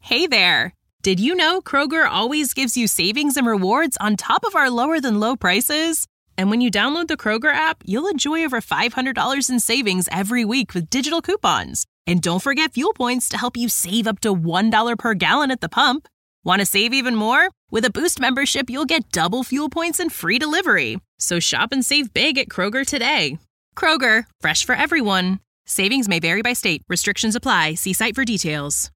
Hey there! Did you know Kroger always gives you savings and rewards on top of our lower-than-low prices? And when you download the Kroger app, you'll enjoy over $500 in savings every week with digital coupons. And don't forget fuel points to help you save up to $1 per gallon at the pump. Want to save even more? With a Boost membership, you'll get double fuel points and free delivery. So shop and save big at Kroger today. Kroger, fresh for everyone. Savings may vary by state. Restrictions apply. See site for details.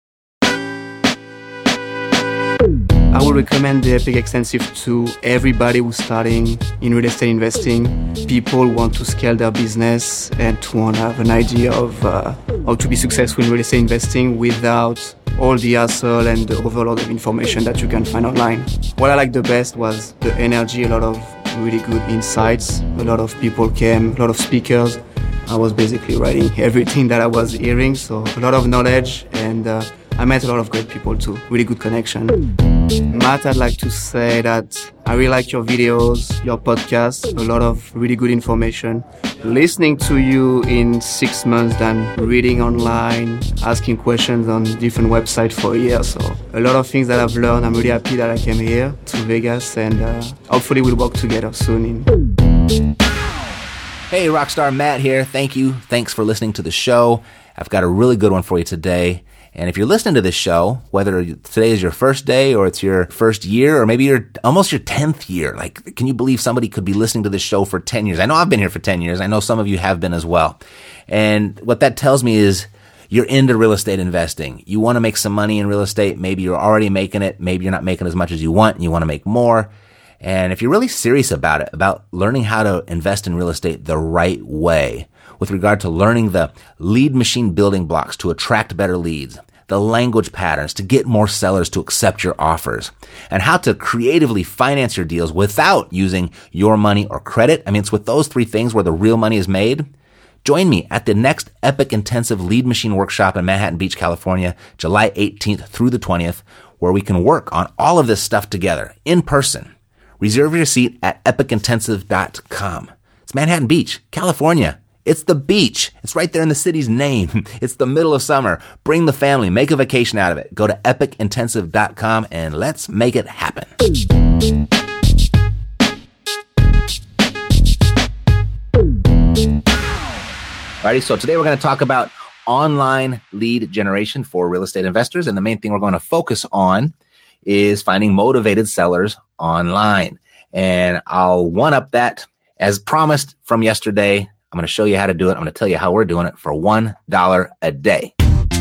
I would recommend the Epic Extensive to everybody who's starting in real estate investing. People want to scale their business and to want to have an idea of how to be successful in real estate investing without all the hassle and the overload of information that you can find online. What I liked the best was the energy, a lot of really good insights. A lot of people came, a lot of speakers. I was basically writing everything that I was hearing, so a lot of knowledge, and I met a lot of great people too, really good connection. Matt, I'd like to say that I really like your videos, your podcast, a lot of really good information. Listening to you in 6 months than reading online, asking questions on different websites for a year. So a lot of things that I've learned. I'm really happy that I came here to Vegas, and hopefully we'll work together soon. Hey, Rockstar Matt here. Thanks for listening to the show. I've got a really good one for you today. And if you're listening to this show, whether today is your first day or it's your first year or maybe you're almost your 10th year, like, can you believe somebody could be listening to this show for 10 years? I know I've been here for 10 years. I know some of you have been as well. And what that tells me is you're into real estate investing. You want to make some money in real estate. Maybe you're already making it. Maybe you're not making as much as you want and you want to make more. And if you're really serious about it, about learning how to invest in real estate the right way, with regard to learning the lead machine building blocks to attract better leads, the language patterns to get more sellers to accept your offers, and how to creatively finance your deals without using your money or credit. I mean, it's with those three things where the real money is made. Join me at the next Epic Intensive Lead Machine Workshop in Manhattan Beach, California, July 18th through the 20th, where we can work on all of this stuff together in person. Reserve your seat at epicintensive.com. It's Manhattan Beach, California. It's the beach. It's right there in the city's name. It's the middle of summer. Bring the family. Make a vacation out of it. Go to epicintensive.com and let's make it happen. Alrighty, so today we're going to talk about online lead generation for real estate investors. And the main thing we're going to focus on is finding motivated sellers online. And I'll one-up that as promised from yesterday. I'm going to show you how to do it. I'm going to tell you how we're doing it for $1 a day.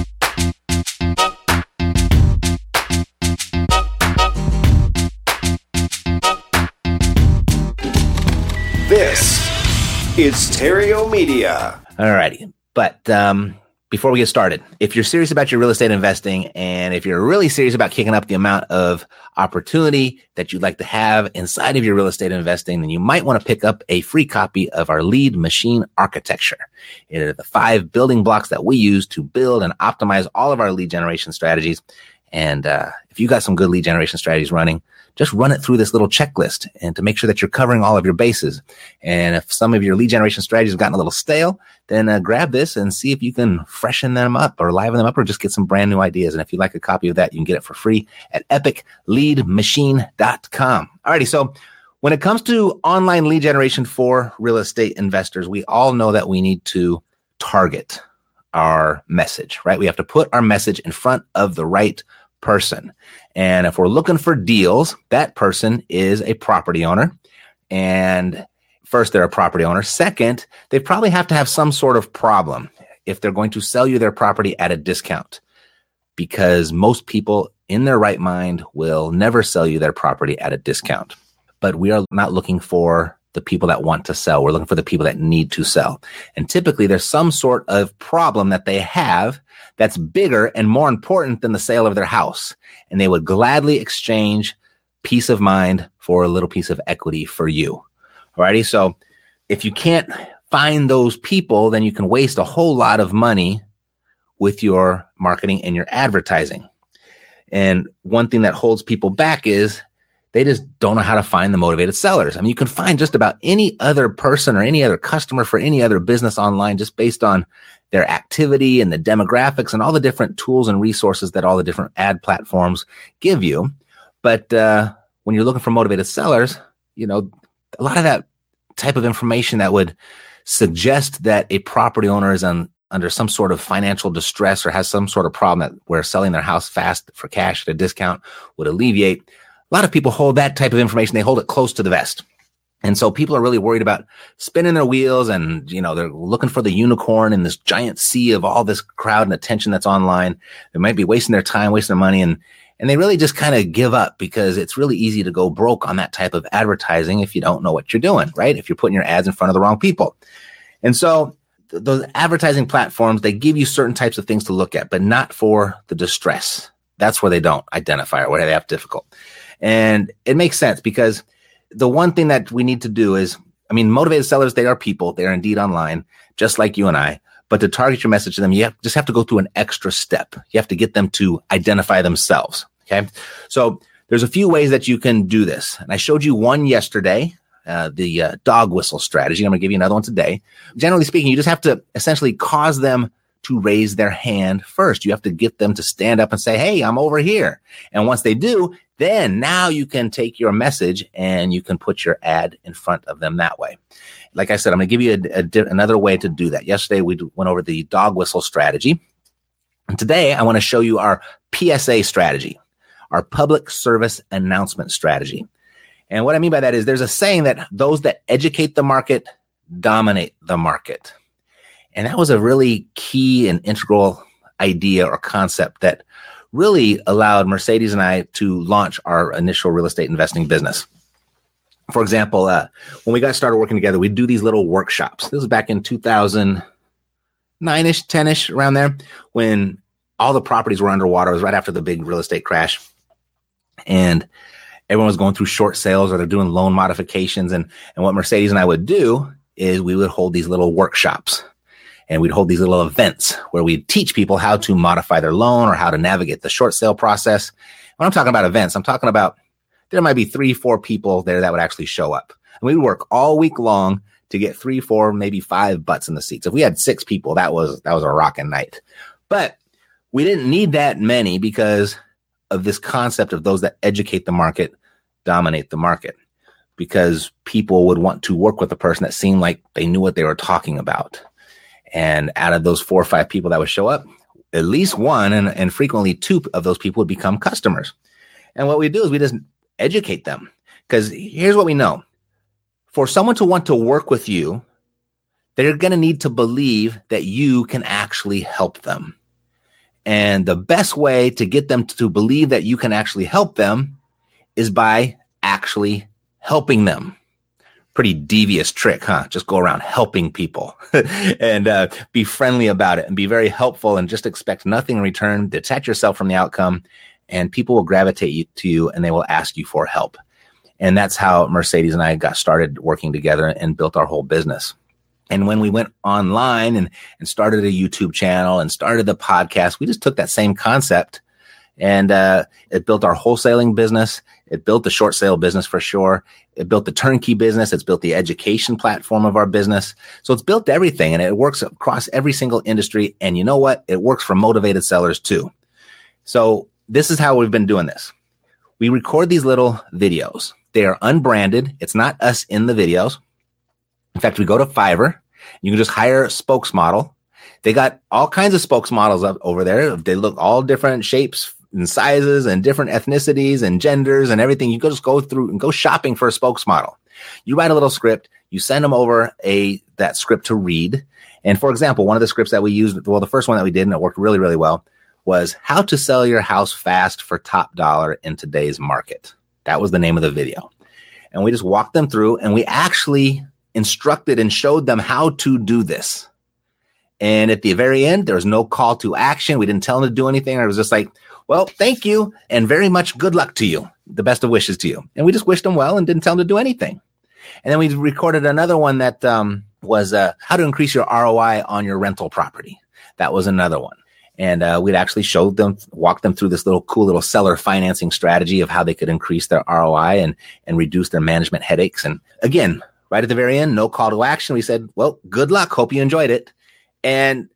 This is Stereo Media. Alrighty, but before we get started, if you're serious about your real estate investing and if you're really serious about kicking up the amount of opportunity that you'd like to have inside of your real estate investing, then you might want to pick up a free copy of our lead machine architecture. It are the 5 building blocks that we use to build and optimize all of our lead generation strategies. And if you got some good lead generation strategies running, just run it through this little checklist and to make sure that you're covering all of your bases. And if some of your lead generation strategies have gotten a little stale, then grab this and see if you can freshen them up or liven them up or just get some brand new ideas. And if you'd like a copy of that, you can get it for free at epicleadmachine.com. Alrighty, so when it comes to online lead generation for real estate investors, we all know that we need to target our message, right? We have to put our message in front of the right person. And if we're looking for deals, that person is a property owner. And first, they're a property owner. Second, they probably have to have some sort of problem if they're going to sell you their property at a discount, because most people in their right mind will never sell you their property at a discount. But we are not looking for the people that want to sell. We're looking for the people that need to sell. And typically there's some sort of problem that they have that's bigger and more important than the sale of their house. And they would gladly exchange peace of mind for a little piece of equity for you. Alrighty. So if you can't find those people, then you can waste a whole lot of money with your marketing and your advertising. And one thing that holds people back is they just don't know how to find the motivated sellers. I mean, you can find just about any other person or any other customer for any other business online just based on their activity and the demographics and all the different tools and resources that all the different ad platforms give you. But when you're looking for motivated sellers, a lot of that type of information that would suggest that a property owner is under some sort of financial distress or has some sort of problem where selling their house fast for cash at a discount would alleviate. A lot of people hold that type of information. They hold it close to the vest. And so people are really worried about spinning their wheels and, they're looking for the unicorn in this giant sea of all this crowd and attention that's online. They might be wasting their time, wasting their money, and they really just kind of give up because it's really easy to go broke on that type of advertising if you don't know what you're doing, right? If you're putting your ads in front of the wrong people. And so those advertising platforms, they give you certain types of things to look at, but not for the distress. That's where they don't identify or where they have difficult. And it makes sense because the one thing that we need to do is, motivated sellers, they are people. They are indeed online, just like you and I. But to target your message to them, you just have to go through an extra step. You have to get them to identify themselves. Okay. So there's a few ways that you can do this. And I showed you one yesterday, the dog whistle strategy. I'm going to give you another one today. Generally speaking, you just have to essentially cause them to raise their hand first. You have to get them to stand up and say, hey, I'm over here. And once they do, then now you can take your message and you can put your ad in front of them that way. Like I said, I'm going to give you another way to do that. Yesterday, we went over the dog whistle strategy. And today, I want to show you our PSA strategy, our public service announcement strategy. And what I mean by that is there's a saying that those that educate the market dominate the market. And that was a really key and integral idea or concept that really allowed Mercedes and I to launch our initial real estate investing business. For example, when we got started working together, we'd do these little workshops. This was back in 2009-ish, 10-ish, around there, when all the properties were underwater. It was right after the big real estate crash. And everyone was going through short sales or they're doing loan modifications. And what Mercedes and I would do is we would hold these little workshops. And we'd hold these little events where we'd teach people how to modify their loan or how to navigate the short sale process. When I'm talking about events, I'm talking about there might be 3-4 people there that would actually show up. And we'd work all week long to get 3, 4, maybe 5 butts in the seats. If we had 6 people, that was a rocking night. But we didn't need that many because of this concept of those that educate the market dominate the market. Because people would want to work with a person that seemed like they knew what they were talking about. And out of those 4 or 5 people that would show up, at least 1 and frequently 2 of those people would become customers. And what we do is we just educate them. Because here's what we know. For someone to want to work with you, they're going to need to believe that you can actually help them. And the best way to get them to believe that you can actually help them is by actually helping them. Pretty devious trick, huh? Just go around helping people and be friendly about it and be very helpful and just expect nothing in return. Detach yourself from the outcome and people will gravitate to you and they will ask you for help. And that's how Mercedes and I got started working together and built our whole business. And when we went online and started a YouTube channel and started the podcast, we just took that same concept and it built our wholesaling business. It built the short sale business for sure. It built the turnkey business. It's built the education platform of our business. So it's built everything and it works across every single industry. And you know what? It works for motivated sellers too. So this is how we've been doing this. We record these little videos. They are unbranded. It's not us in the videos. In fact, we go to Fiverr. You can just hire a spokesmodel. They got all kinds of spokesmodels up over there. They look all different shapes and sizes and different ethnicities and genders and everything. You just go through and go shopping for a spokesmodel. You write a little script. You send them over that script to read. And for example, one of the scripts that we used, well, the first one that we did and it worked really, really well was how to sell your house fast for top dollar in today's market. That was the name of the video. And we just walked them through and we actually instructed and showed them how to do this. And at the very end, there was no call to action. We didn't tell them to do anything. It was just like, well, thank you and very much good luck to you. The best of wishes to you. And we just wished them well and didn't tell them to do anything. And then we recorded another one that was how to increase your ROI on your rental property. That was another one. And we'd actually showed them, walk them through this cool little seller financing strategy of how they could increase their ROI and reduce their management headaches. And again, right at the very end, no call to action. We said, well, good luck. Hope you enjoyed it. And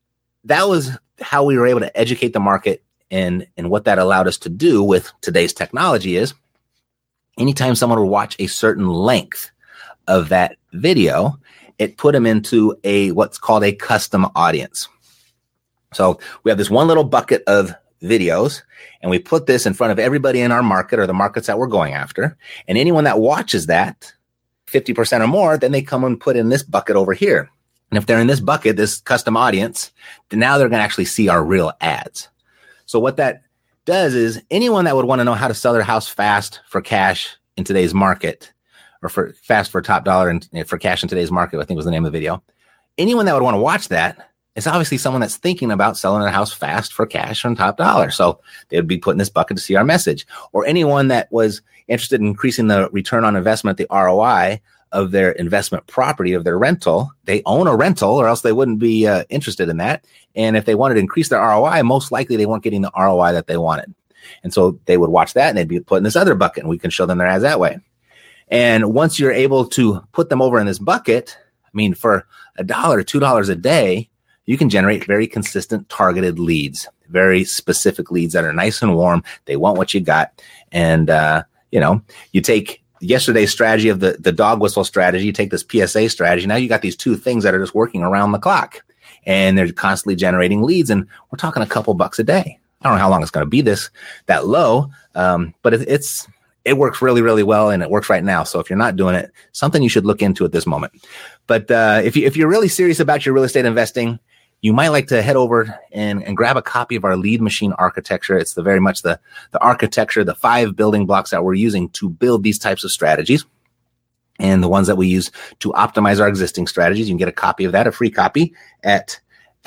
that was how we were able to educate the market. And what that allowed us to do with today's technology is anytime someone would watch a certain length of that video, it put them into what's called a custom audience. So we have this one little bucket of videos, and we put this in front of everybody in our market or the markets that we're going after. And anyone that watches that 50% or more, then they come and put in this bucket over here. And if they're in this bucket, this custom audience, then now they're going to actually see our real ads. So what that does is anyone that would want to know how to sell their house fast for cash in today's market, or for fast for top dollar and for cash in today's market, I think was the name of the video. Anyone that would want to watch that is obviously someone that's thinking about selling their house fast for cash on top dollar. So they would be put in this bucket to see our message. Or anyone that was interested in increasing the return on investment, the ROI of their investment property, of their rental. They own a rental, or else they wouldn't be interested in that. And if they wanted to increase their ROI, most likely they weren't getting the ROI that they wanted. And so they would watch that and they'd be put in this other bucket, and we can show them their ads that way. And once you're able to put them over in this bucket, I mean, for $1, $2 a day, you can generate very consistent targeted leads, very specific leads that are nice and warm. They want what you got. And, you take yesterday's strategy of the dog whistle strategy, you take this PSA strategy. Now you got these two things that are just working around the clock, and they're constantly generating leads. And we're talking a couple bucks a day. I don't know how long it's going to be that low, but it works really, really well, and it works right now. So if you're not doing it, something you should look into at this moment. But if you're really serious about your real estate investing, you might like to head over and grab a copy of our Lead Machine architecture. It's very much the architecture, the 5 building blocks that we're using to build these types of strategies, and the ones that we use to optimize our existing strategies. You can get a copy of that, a free copy, at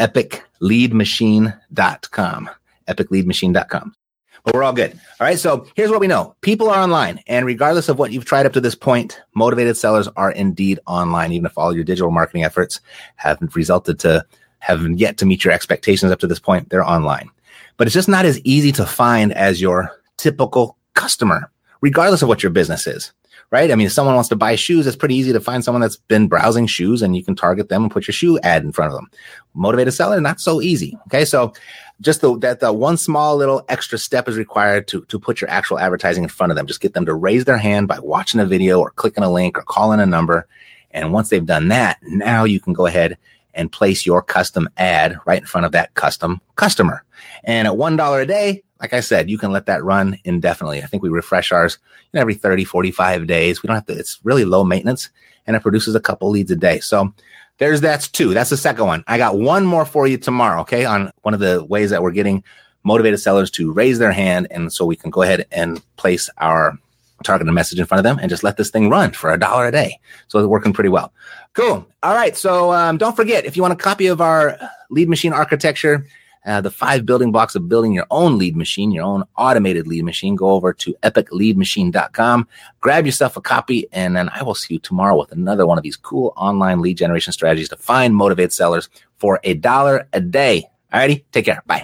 epicleadmachine.com. epicleadmachine.com. But we're all good. All right. So here's what we know. People are online. And regardless of what you've tried up to this point, motivated sellers are indeed online. Even if all your digital marketing efforts haven't yet to meet your expectations up to this point, they're online. But it's just not as easy to find as your typical customer, regardless of what your business is. Right? I mean, if someone wants to buy shoes, it's pretty easy to find someone that's been browsing shoes, and you can target them and put your shoe ad in front of them. Motivated seller, not so easy. Okay. So just that one small little extra step is required to put your actual advertising in front of them. Just get them to raise their hand by watching a video or clicking a link or calling a number. And once they've done that, now you can go ahead and place your custom ad right in front of that custom customer. And at $1 a day, like I said, you can let that run indefinitely. I think we refresh ours every 30, 45 days. We don't have to, it's really low maintenance, and it produces a couple leads a day. So that's 2. That's the second one. I got one more for you tomorrow, okay, on one of the ways that we're getting motivated sellers to raise their hand. And so we can go ahead and place our targeted message in front of them and just let this thing run for $1 a day. So it's working pretty well. Cool. All right. So don't forget, if you want a copy of our Lead Machine architecture, the 5 building blocks of building your own lead machine, your own automated lead machine, go over to epicleadmachine.com, grab yourself a copy, and then I will see you tomorrow with another one of these cool online lead generation strategies to find motivated sellers for $1 a day. All righty. Take care. Bye.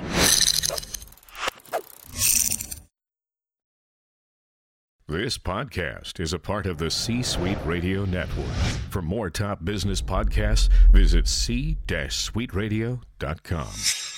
This podcast is a part of the C-Suite Radio Network. For more top business podcasts, visit c-suiteradio.com.